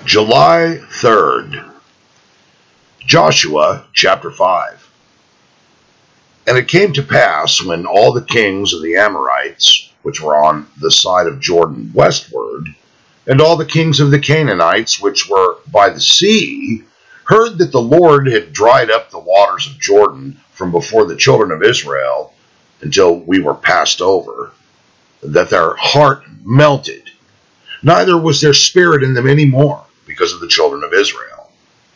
July 3rd, Joshua chapter 5. And it came to pass when all the kings of the Amorites, which were on the side of Jordan westward, and all the kings of the Canaanites, which were by the sea, heard that the Lord had dried up the waters of Jordan from before the children of Israel until we were passed over, that their heart melted, neither was there spirit in them any more, because of the children of Israel.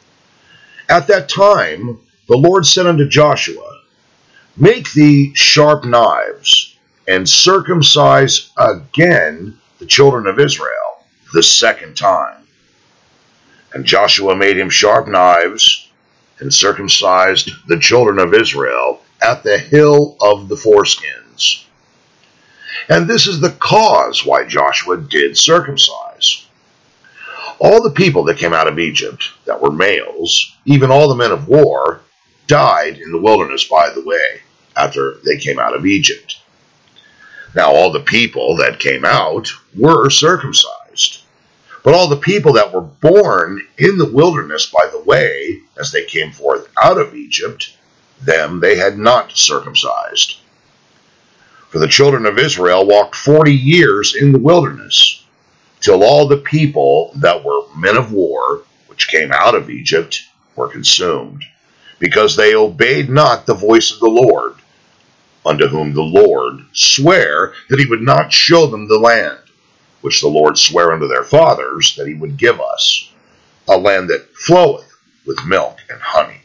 At that time the Lord said unto Joshua, Make thee sharp knives, and circumcise again the children of Israel the second time. And Joshua made him sharp knives, and circumcised the children of Israel at the hill of the foreskins. And this is the cause why Joshua did circumcise. All the people that came out of Egypt that were males, even all the men of war, died in the wilderness by the way, after they came out of Egypt. Now all the people that came out were circumcised, but all the people that were born in the wilderness by the way, as they came forth out of Egypt, them they had not circumcised. For the children of Israel walked 40 years in the wilderness, till all the people that were men of war, which came out of Egypt, were consumed, because they obeyed not the voice of the Lord, unto whom the Lord sware that he would not show them the land, which the Lord sware unto their fathers that he would give us, a land that floweth with milk and honey.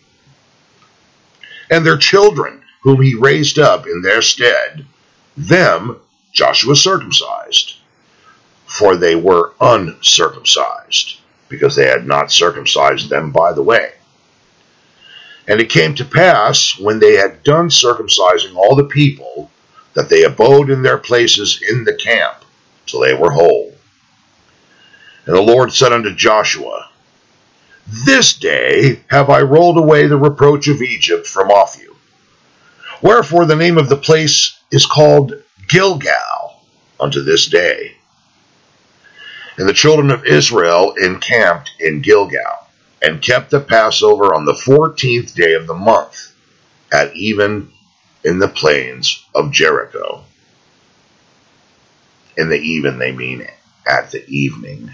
And their children, whom he raised up in their stead, them Joshua circumcised, for they were uncircumcised, because they had not circumcised them by the way. And it came to pass, when they had done circumcising all the people, that they abode in their places in the camp, till they were whole. And the Lord said unto Joshua, This day have I rolled away the reproach of Egypt from off you. Wherefore the name of the place is called Gilgal unto this day. And the children of Israel encamped in Gilgal, and kept the Passover on the 14th day of the month, at even in the plains of Jericho. In the even, they mean at the evening.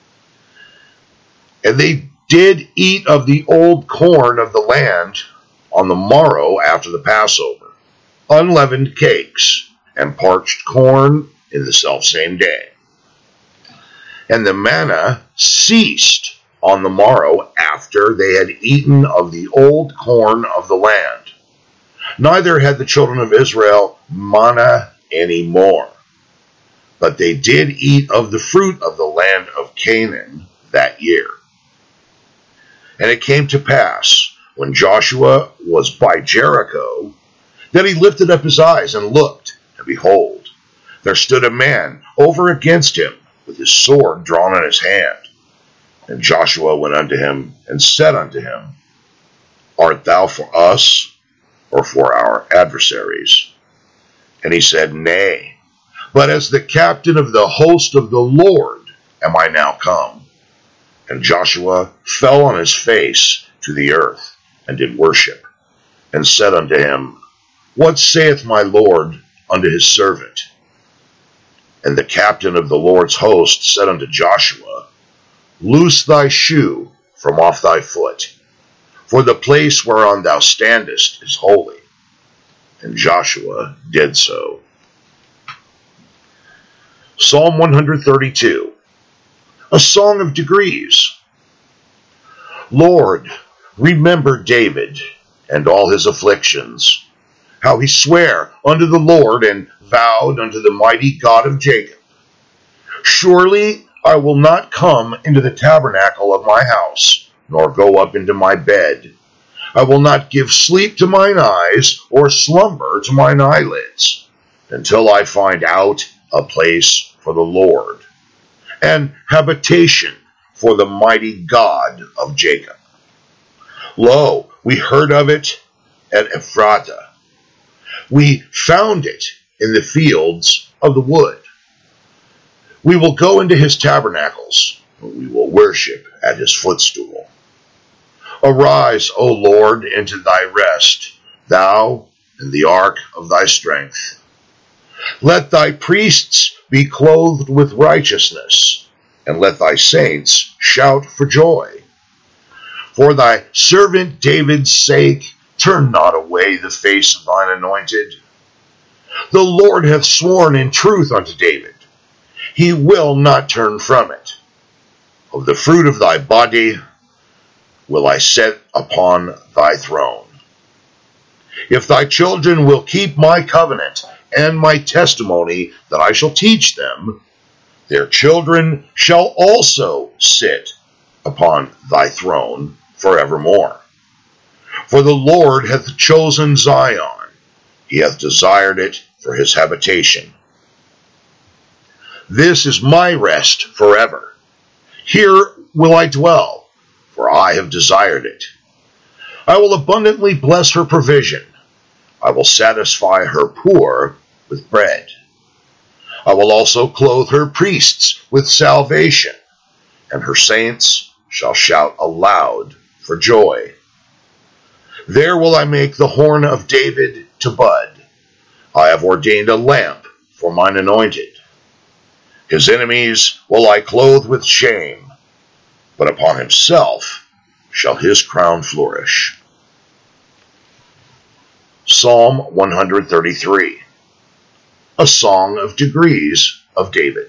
And they did eat of the old corn of the land on the morrow after the Passover, unleavened cakes, and parched corn in the selfsame day. And the manna ceased on the morrow after they had eaten of the old corn of the land. Neither had the children of Israel manna any more, but they did eat of the fruit of the land of Canaan that year. And it came to pass, when Joshua was by Jericho, that he lifted up his eyes and looked, and behold, there stood a man over against him, with his sword drawn in his hand. And Joshua went unto him, and said unto him, Art thou for us, or for our adversaries? And he said, Nay, but as the captain of the host of the Lord am I now come. And Joshua fell on his face to the earth, and did worship, and said unto him, What saith my Lord unto his servant? And the captain of the Lord's host said unto Joshua, Loose thy shoe from off thy foot, for the place whereon thou standest is holy. And Joshua did so. Psalm 132, a song of degrees. Lord, remember David and all his afflictions, how he sware unto the Lord and vowed unto the mighty God of Jacob. Surely I will not come into the tabernacle of my house, nor go up into my bed. I will not give sleep to mine eyes, or slumber to mine eyelids, until I find out a place for the Lord, and habitation for the mighty God of Jacob. Lo, we heard of it at Ephratah. We found it in the fields of the wood. We will go into his tabernacles. but we will worship at his footstool. Arise, O Lord, into thy rest, thou in the ark of thy strength. Let thy priests be clothed with righteousness, and let thy saints shout for joy. For thy servant David's sake, turn not away the face of thine anointed. The Lord hath sworn in truth unto David. He will not turn from it. Of the fruit of thy body will I set upon thy throne. If thy children will keep my covenant and my testimony that I shall teach them, their children shall also sit upon thy throne forevermore. For the Lord hath chosen Zion, he hath desired it for his habitation. This is my rest forever. Here will I dwell, for I have desired it. I will abundantly bless her provision. I will satisfy her poor with bread. I will also clothe her priests with salvation, and her saints shall shout aloud for joy. There will I make the horn of David to bud. I have ordained a lamp for mine anointed. His enemies will I clothe with shame, but upon himself shall his crown flourish. Psalm 133, a song of degrees of David.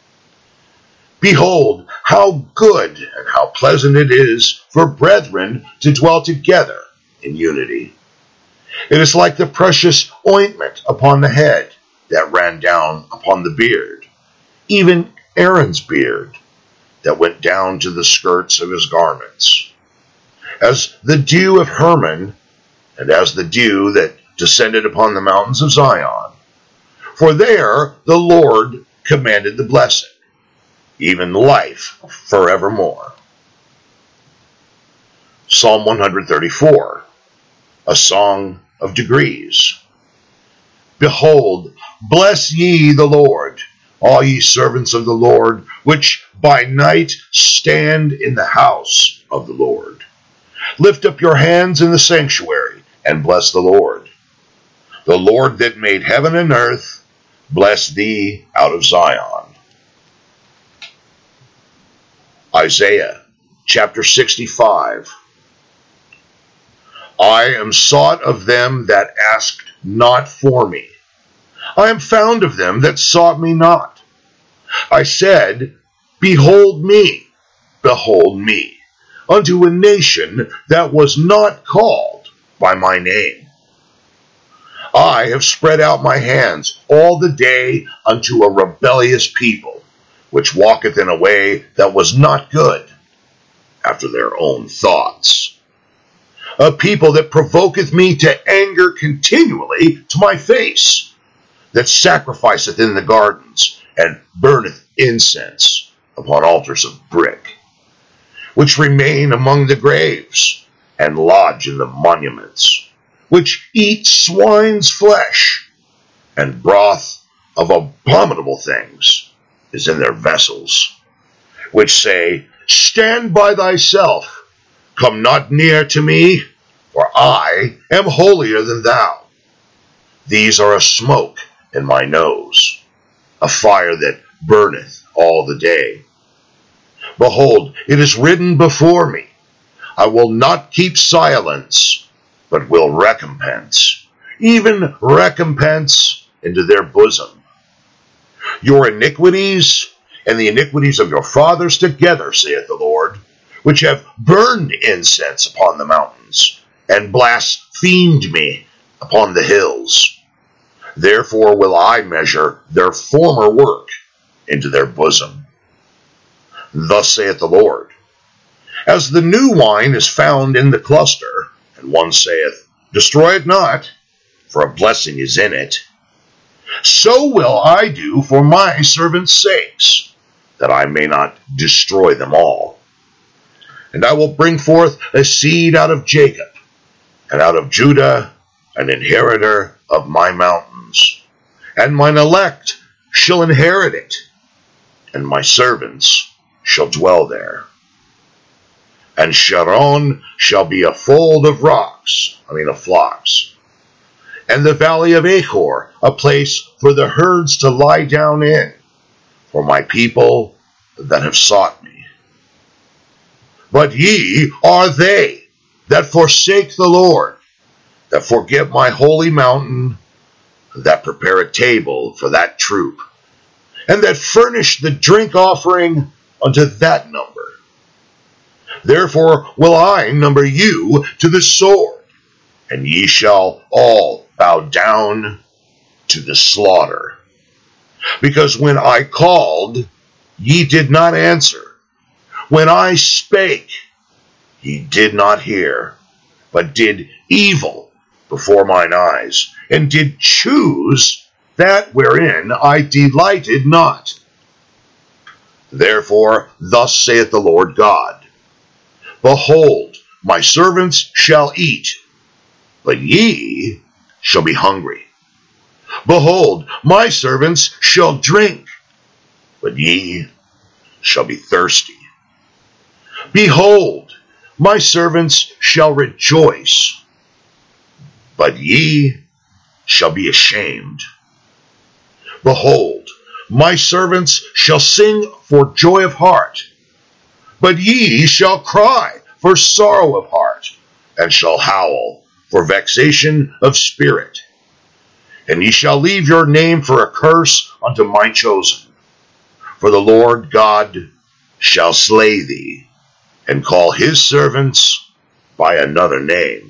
Behold, how good and how pleasant it is for brethren to dwell together in unity. It is like the precious ointment upon the head that ran down upon the beard, even Aaron's beard that went down to the skirts of his garments. As the dew of Hermon, and as the dew that descended upon the mountains of Zion. For there the Lord commanded the blessing, even life forevermore. Psalm 134, a song of degrees. Behold, bless ye the Lord, all ye servants of the Lord, which by night stand in the house of the Lord. Lift up your hands in the sanctuary, and bless the Lord. The Lord that made heaven and earth, bless thee out of Zion. Isaiah chapter 65. I am sought of them that asked not for me. I am found of them that sought me not. I said, behold me, unto a nation that was not called by my name. I have spread out my hands all the day unto a rebellious people, which walketh in a way that was not good, after their own thoughts. A people that provoketh me to anger continually to my face, that sacrificeth in the gardens, and burneth incense upon altars of brick, which remain among the graves, and lodge in the monuments, which eat swine's flesh, and broth of abominable things is in their vessels, which say, stand by thyself, come not near to me, for I am holier than thou. These are a smoke in my nose, a fire that burneth all the day. Behold, it is written before me, I will not keep silence, but will recompense, even recompense into their bosom. Your iniquities and the iniquities of your fathers together, saith the Lord, which have burned incense upon the mountains, and blasphemed me upon the hills. Therefore will I measure their former work into their bosom. Thus saith the Lord, as the new wine is found in the cluster, and one saith, destroy it not, for a blessing is in it, so will I do for my servants' sakes, that I may not destroy them all. And I will bring forth a seed out of Jacob, and out of Judah an inheritor of my mountains, and mine elect shall inherit it, and my servants shall dwell there. And Sharon shall be a fold of rocks, of flocks. And the valley of Achor, a place for the herds to lie down in, for my people that have sought me. But ye are they that forsake the Lord, that forget my holy mountain, that prepare a table for that troop, and that furnish the drink offering unto that number. Therefore will I number you to the sword, and ye shall all bow down to the slaughter. Because when I called, ye did not answer. When I spake, ye did not hear, but did evil before mine eyes, and did choose that wherein I delighted not. Therefore thus saith the Lord God, Behold, my servants shall eat, but ye shall be hungry. Behold, my servants shall drink, but ye shall be thirsty. Behold, my servants shall rejoice, but ye shall be ashamed. Behold, my servants shall sing for joy of heart, but ye shall cry for sorrow of heart, and shall howl for vexation of spirit. And ye shall leave your name for a curse unto my chosen. For the Lord God shall slay thee, and call his servants by another name.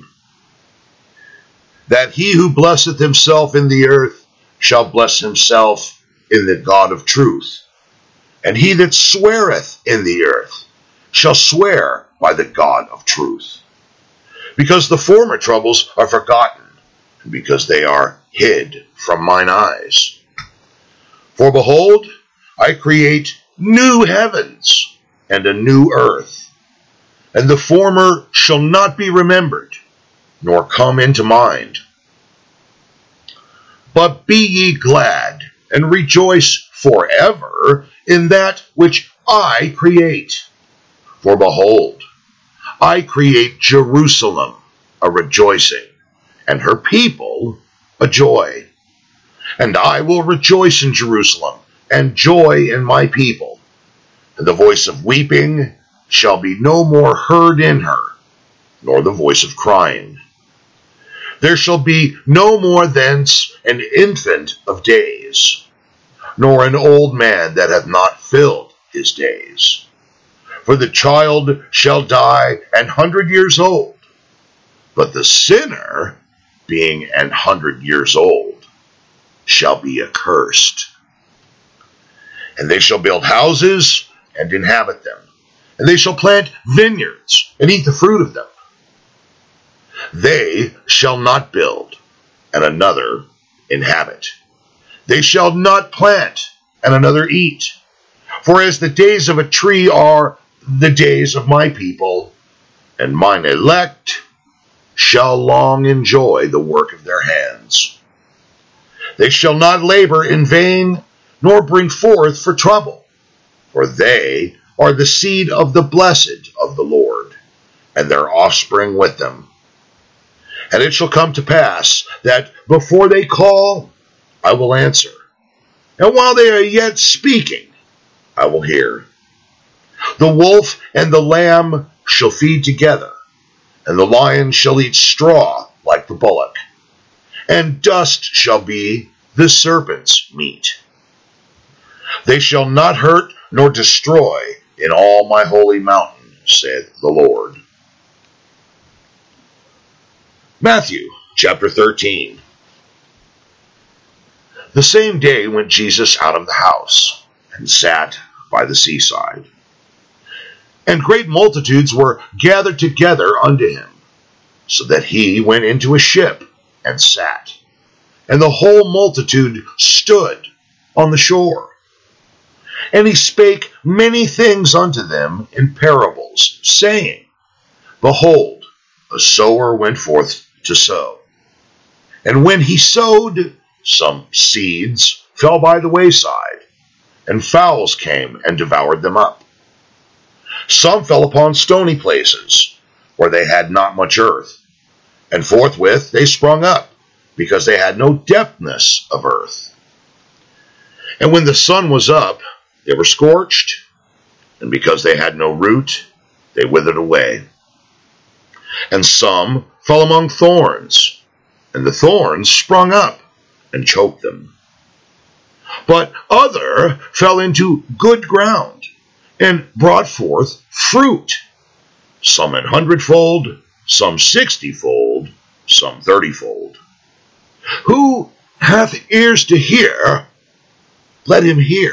That he who blesseth himself in the earth shall bless himself in the God of truth. And he that sweareth in the earth shall swear by the God of truth. Because the former troubles are forgotten, and because they are hid from mine eyes. For behold, I create new heavens and a new earth, and the former shall not be remembered, nor come into mind. But be ye glad, and rejoice forever in that which I create. For behold, I create Jerusalem a rejoicing, and her people a joy. And I will rejoice in Jerusalem, and joy in my people. And the voice of weeping shall be no more heard in her, nor the voice of crying. There shall be no more thence an infant of days, nor an old man that hath not filled his days. For the child shall die 100 years old, but the sinner, being 100 years old, shall be accursed. And they shall build houses and inhabit them, and they shall plant vineyards and eat the fruit of them. They shall not build, and another inhabit. They shall not plant, and another eat. For as the days of a tree are the days of my people, and mine elect shall long enjoy the work of their hands. They shall not labor in vain, nor bring forth for trouble, for they are the seed of the blessed of the Lord, and their offspring with them. And it shall come to pass that before they call, I will answer, and while they are yet speaking, I will hear. The wolf and the lamb shall feed together, and the lion shall eat straw like the bullock, and dust shall be the serpent's meat. They shall not hurt nor destroy in all my holy mountain, saith the Lord. Matthew chapter 13. The same day went Jesus out of the house, and sat by the seaside. And great multitudes were gathered together unto him, so that he went into a ship and sat. And the whole multitude stood on the shore. And he spake many things unto them in parables, saying, Behold, a sower went forth to sow. And when he sowed, some seeds fell by the wayside, and fowls came and devoured them up. Some fell upon stony places, where they had not much earth, and forthwith they sprung up, because they had no depthness of earth. And when the sun was up, they were scorched, and because they had no root, they withered away. And some fell among thorns, and the thorns sprung up and choked them. But other fell into good ground, and brought forth fruit, some an 100-fold, some 60-fold, some 30-fold. Who hath ears to hear, let him hear.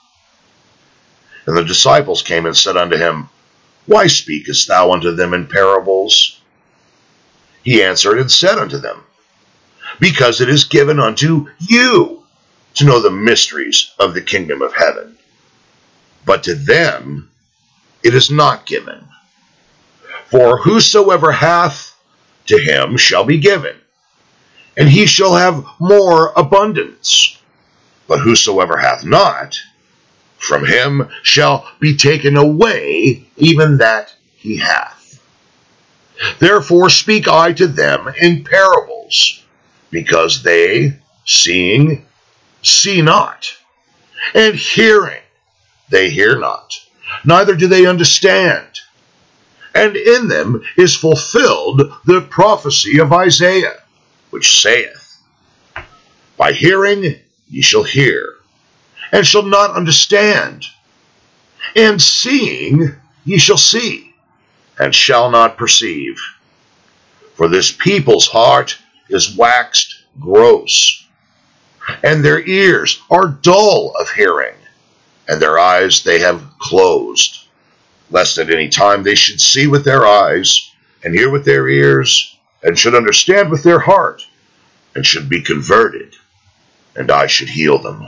And the disciples came and said unto him, Why speakest thou unto them in parables? He answered and said unto them, Because it is given unto you to know the mysteries of the kingdom of heaven. But to them it is not given. For whosoever hath, to him shall be given, and he shall have more abundance. But whosoever hath not, from him shall be taken away even that he hath. Therefore speak I to them in parables, because they, seeing, see not, and hearing, they hear not, neither do they understand. And in them is fulfilled the prophecy of Isaiah, which saith, By hearing ye shall hear, and shall not understand, and seeing ye shall see, and shall not perceive. For this people's heart is waxed gross, and their ears are dull of hearing, and their eyes they have closed, lest at any time they should see with their eyes, and hear with their ears, and should understand with their heart, and should be converted, and I should heal them.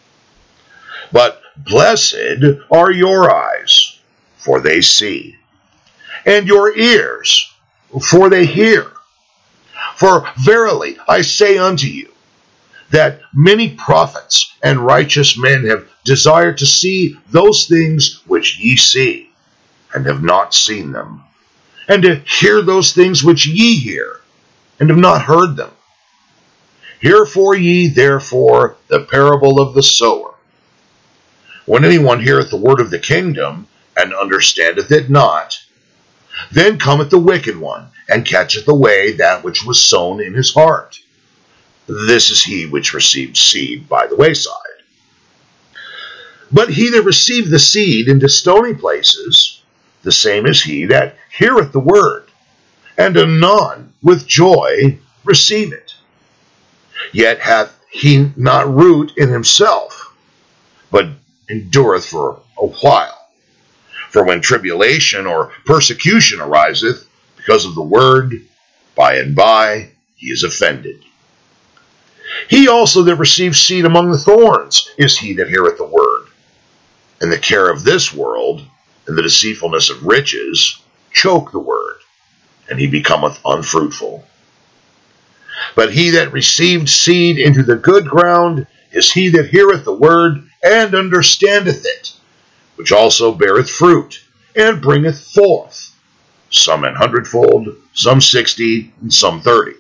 But blessed are your eyes, for they see, and your ears, for they hear. For verily I say unto you, that many prophets and righteous men have desired to see those things which ye see, and have not seen them, and to hear those things which ye hear, and have not heard them. Hear for ye therefore the parable of the sower. When anyone heareth the word of the kingdom, and understandeth it not, then cometh the wicked one, and catcheth away that which was sown in his heart. This is he which received seed by the wayside. But he that received the seed into stony places, the same is he that heareth the word, and anon with joy receive it. Yet hath he not root in himself, but endureth for a while. For when tribulation or persecution ariseth because of the word, by and by he is offended. He also that receives seed among the thorns is he that heareth the word, and the care of this world, and the deceitfulness of riches, choke the word, and he becometh unfruitful. But he that received seed into the good ground is he that heareth the word, and understandeth it, which also beareth fruit, and bringeth forth, some an 100-fold, some 60, and some 30.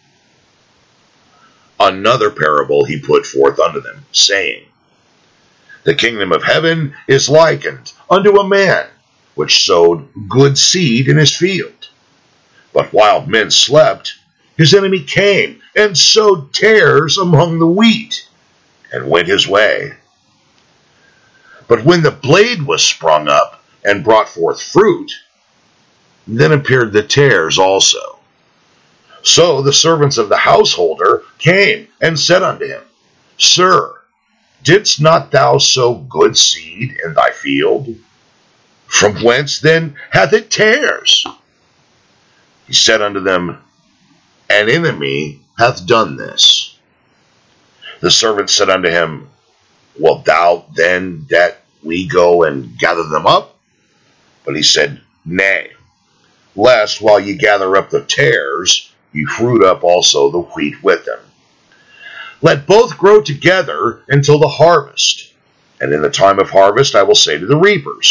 Another parable he put forth unto them, saying, The kingdom of heaven is likened unto a man, which sowed good seed in his field. But while men slept, his enemy came, and sowed tares among the wheat, and went his way. But when the blade was sprung up, and brought forth fruit, then appeared the tares also. So the servants of the householder came, and said unto him, Sir, didst not thou sow good seed in thy field? From whence then hath it tares? He said unto them, An enemy hath done this. The servant said unto him, Wilt thou then that we go and gather them up? But he said, Nay, lest while ye gather up the tares, ye fruit up also the wheat with them. Let both grow together until the harvest. And in the time of harvest I will say to the reapers,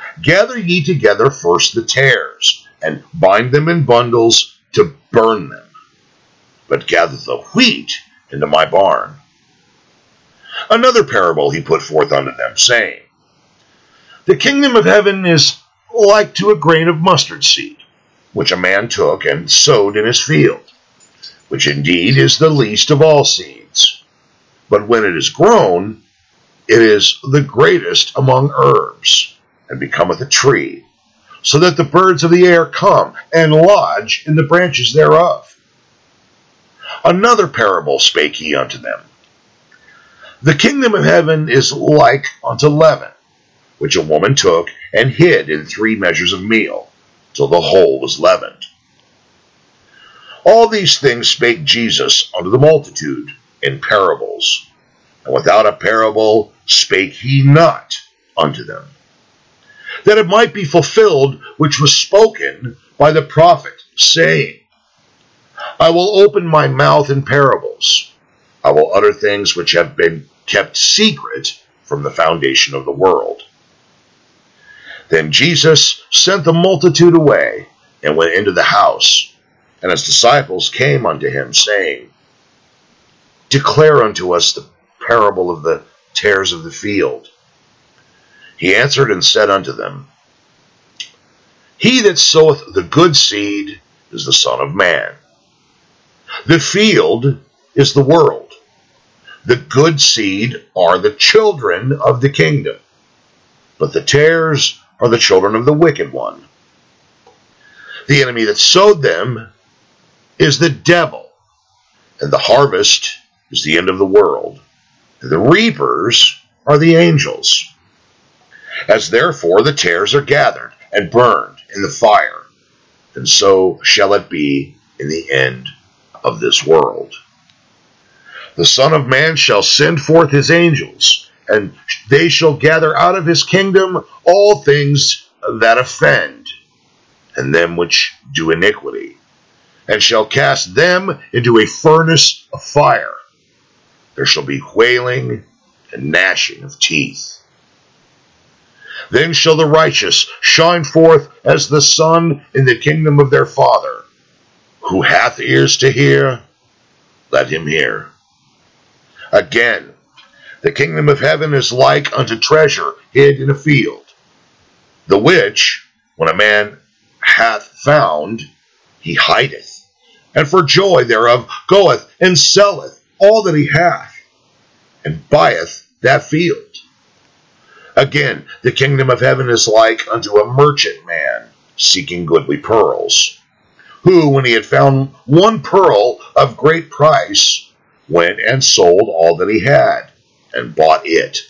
Gather ye together first the tares, and bind them in bundles to burn them. But gather the wheat into my barn. Another parable he put forth unto them, saying, The kingdom of heaven is like to a grain of mustard seed, which a man took and sowed in his field, which indeed is the least of all seeds. But when it is grown, it is the greatest among herbs, and becometh a tree, so that the birds of the air come and lodge in the branches thereof. Another parable spake he unto them. The kingdom of heaven is like unto leaven, which a woman took and hid in 3 measures of meal, till the whole was leavened. All these things spake Jesus unto the multitude in parables, and without a parable spake he not unto them, that it might be fulfilled which was spoken by the prophet, saying, I will open my mouth in parables. I will utter things which have been kept secret from the foundation of the world. Then Jesus sent the multitude away, and went into the house. And his disciples came unto him, saying, Declare unto us the parable of the tares of the field. He answered and said unto them, He that soweth the good seed is the Son of Man. The field is the world. The good seed are the children of the kingdom, but the tares are the children of the wicked one. The enemy that sowed them is the devil, and the harvest is the end of the world, and the reapers are the angels. As therefore the tares are gathered and burned in the fire, and so shall it be in the end of this world. The Son of Man shall send forth his angels, and they shall gather out of his kingdom all things that offend, and them which do iniquity, and shall cast them into a furnace of fire. There shall be wailing and gnashing of teeth. Then shall the righteous shine forth as the sun in the kingdom of their Father. Who hath ears to hear, let him hear. Again, the kingdom of heaven is like unto treasure hid in a field, the which, when a man hath found, he hideth, and for joy thereof goeth and selleth all that he hath, and buyeth that field. Again, the kingdom of heaven is like unto a merchant man seeking goodly pearls, who, when he had found one pearl of great price, went and sold all that he had, and bought it.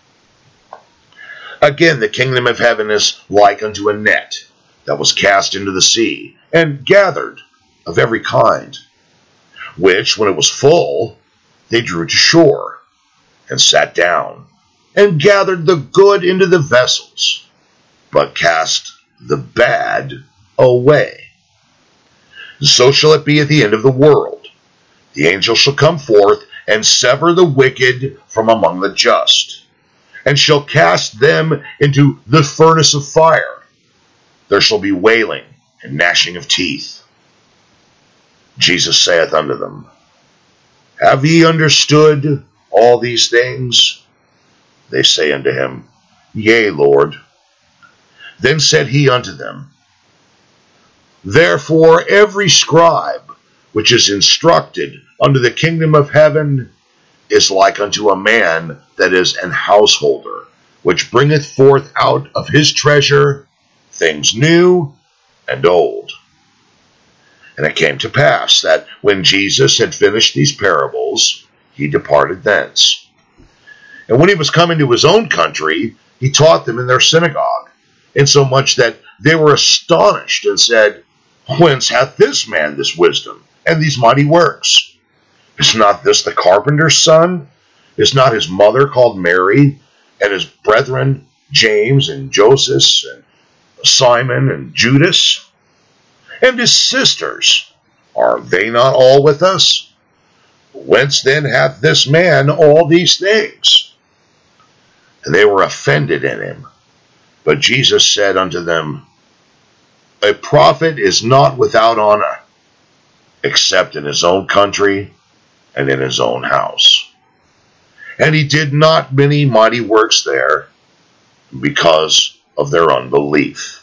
Again, the kingdom of heaven is like unto a net that was cast into the sea, and gathered of every kind, which, when it was full, they drew to shore, and sat down, and gathered the good into the vessels, but cast the bad away. So shall it be at the end of the world. The angel shall come forth, and sever the wicked from among the just, and shall cast them into the furnace of fire. There shall be wailing and gnashing of teeth. Jesus saith unto them, Have ye understood all these things? They say unto him, Yea, Lord. Then said he unto them, Therefore every scribe which is instructed unto the kingdom of heaven is like unto a man that is an householder, which bringeth forth out of his treasure things new and old. And it came to pass that when Jesus had finished these parables, he departed thence. And when he was come into his own country, he taught them in their synagogue, insomuch that they were astonished, and said, Whence hath this man this wisdom, and these mighty works? Is not this the carpenter's son? Is not his mother called Mary, and his brethren James and Joseph, and Simon and Judas? And his sisters, are they not all with us? Whence then hath this man all these things? And they were offended in him. But Jesus said unto them, A prophet is not without honor, except in his own country and in his own house. And he did not many mighty works there, because of their unbelief.